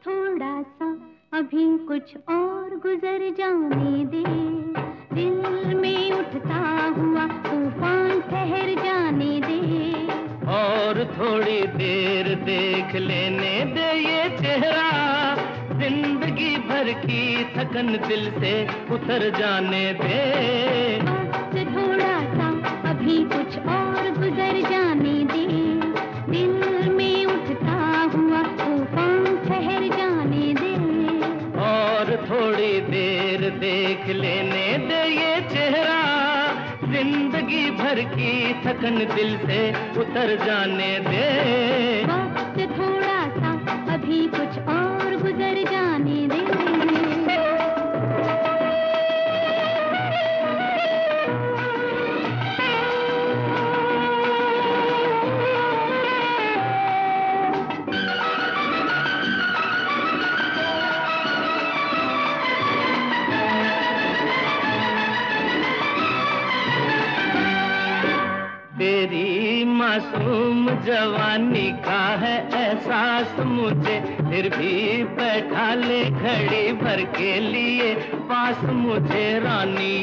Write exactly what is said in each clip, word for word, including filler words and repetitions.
थोड़ा सा अभी कुछ और गुजर जाने दे, दिल में उठता हुआ तूफान ठहर जाने दे। और थोड़ी देर देख लेने दे ये चेहरा, जिंदगी भर की थकन दिल से उतर जाने दे। वक्त थोड़ा सा अभी कुछ और गुजर जाने दे, दिल में उठता हुआ तूफान ठहर जाने दे। और थोड़ी देर देख लेने दे ये चेहरा, जिंदगी भर की थकन दिल से उतर जाने दे। वक्त थोड़ा सा अभी कुछ और गुजर जाने दे। तेरी मासूम जवानी का है एहसास मुझे, फिर भी बैठा ले घड़ी भर के लिए पास मुझे रानी।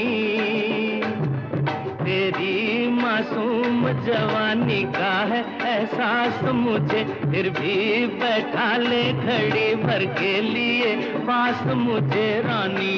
तेरी मासूम जवानी का है एहसास मुझे, फिर भी बैठा ले घड़ी भर के लिए पास मुझे रानी।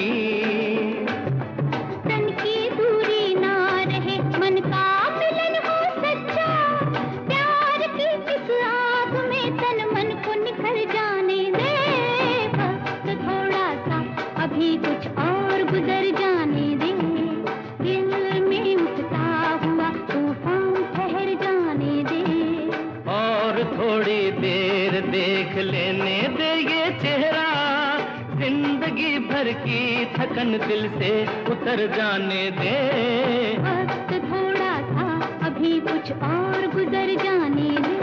तन की दूरी ना रहे, मन का मिलन हो सच्चा, प्यार की इस आग में तन मन को निखर जाने दे। वक्त थोड़ा सा अभी कुछ और गुजर जाने दे, दिल में उठता हुआ तूफान ठहर जाने दे। और थोड़ी देर देख लेने दे ये चेहरा, जिंदगी भर की थकन दिल से उतर जाने दे। वक्त थोड़ा सा अभी कुछ और गुजर जाने दे।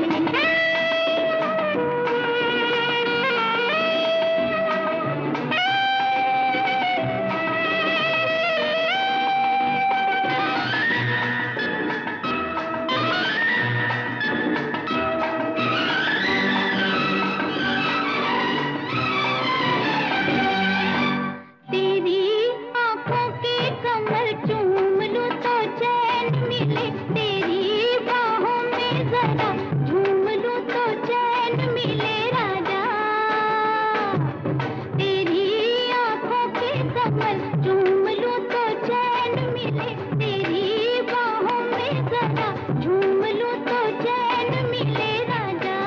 तेरी बाहों में जरा झूम लूं तो चैन मिले राजा, तेरी आंखों के कमल झूम लूं तो चैन मिले। तेरी बाहों में जरा झूम लूं तो चैन मिले राजा।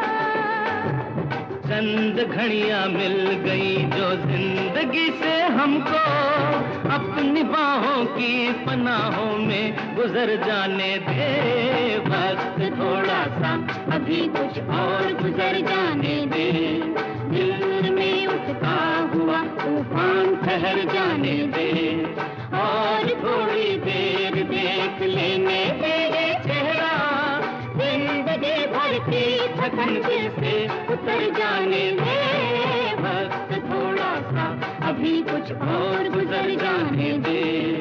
चंद घड़ियां मिल गई जो जिंदगी से हमको, अपनी बाहों की पनाहों में गुजर जाने दे। वक्त थोड़ा सा अभी कुछ और गुजर जाने दे, दिल में उठता हुआ तूफान ठहर जाने दे। और थोड़ी देर देख लेने दे ये चेहरा, जिंदगी भर की थकन दिल से उतर जाने दे। वक्त थोड़ा सा अभी कुछ और गुजर जाने दे।